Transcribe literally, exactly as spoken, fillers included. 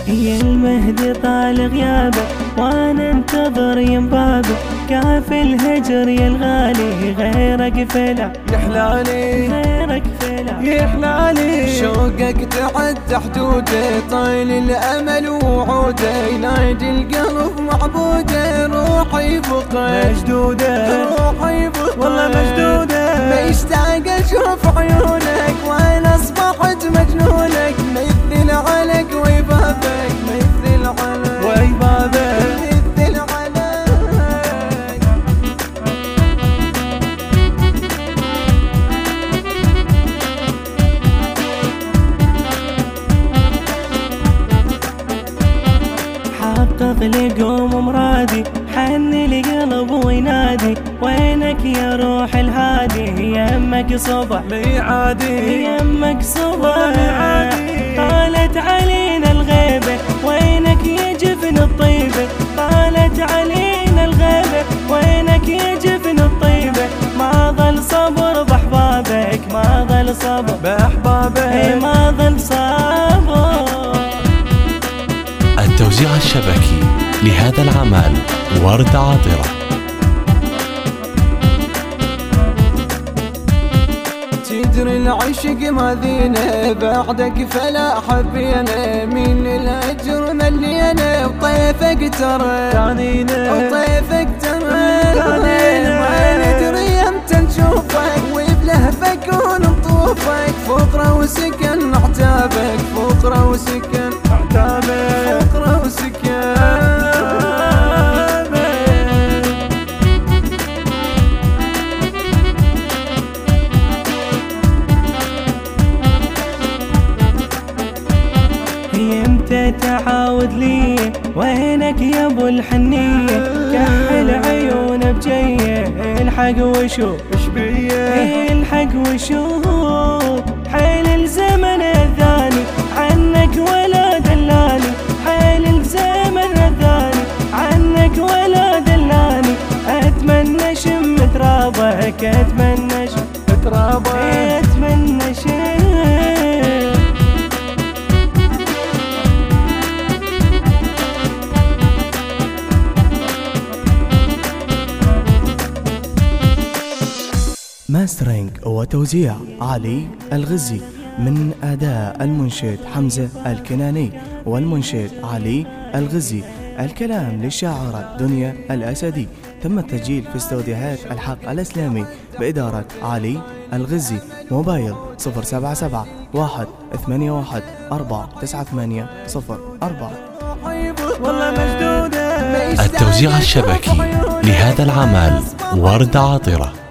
يا المهدي طال غيابه وانا انتظر ينبابه، كافي الهجر يا الغالي غيرك فلا يا حلالي غيرك فلا يا حلالي. شوقك تعدى حدوده، طايل الامل ووعوده، ينادي القلب معبوده، روحي بقى مشدوده روحي بقى والله مشدوده، مشتاق اشوف عيونك وانا اصبحت مجنونك، مثل العلق ويبابك مثل العلق ويبابك مثل العلق. حقق لي قوم مرادي، حن لي قلب وينادي، وينك يا روح الهادي، يمك صبح ميعادي يمك صبح طالت علينا الغيبة، وينك يا جفن الطيبة، طالت علينا الغيبة، وينك يا جفن الطيبة، ما ظل صبر بأحبابك، ما ظل صبر بأحبابك، ما ظل صبر. التوزيع الشبكي لهذا العمل ورد عاطرة. تدري العشق ماذينا بعدك فلا حبينا، من الهجر ملينا وطيفك ترى ثانينا، وطيفك ترى ثانينا، ما ندري امتى نشوفك وبلهفك ونطوفك، فقرة وسكن عتابك، فقرة وسكن عتابك، فقرة وسكن. يمتى تعاود لي وينك يا ابو الحنية، كحل عيون بجيه، الحق وشوف ايش بيه الحق وشوف، حيل الزمن الثاني عنك ولا دلاني، حيل الزمن الثاني عنك ولا دلاني، اتمنى شم ترابك، اتمنى شم ترابك، اتمنى شم. ماسترينج وتوزيع علي الغزي، من أداء المنشد حمزة الكناني والمنشد علي الغزي، الكلام للشاعرة دنيا الأسدي. تم التسجيل في استوديوهات الحق الإسلامي بإدارة علي الغزي. موبايل صفر سبعة سبعة واحد ثمانية واحد أربعة تسعة ثمانية صفر أربعة. التوزيع الشبكي لهذا العمل ورد عاطرة.